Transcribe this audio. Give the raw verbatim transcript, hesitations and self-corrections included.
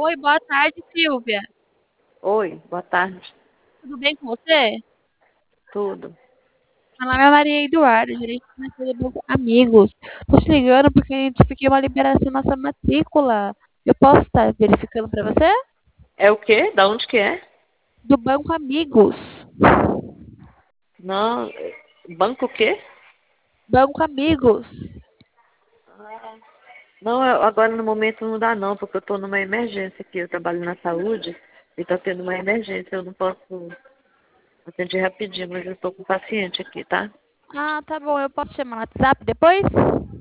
Oi, boa tarde, Silvia. Oi, boa tarde. Tudo bem com você? Tudo. Meu nome é Maria Eduarda, gerente financeira do Amigos. Tô te ligando porque a gente pediu uma liberação na nossa matrícula. Eu posso estar verificando para você? É o quê? Da onde que é? Do Banco Amigos. Não, banco o quê? Banco Amigos. Não, eu- agora no momento não dá não, porque eu estou numa emergência aqui. Eu trabalho na saúde e está tendo uma emergência. Eu não posso atender rapidinho, mas eu estou com um paciente aqui, tá? Ah, tá bom. Eu posso chamar no WhatsApp depois?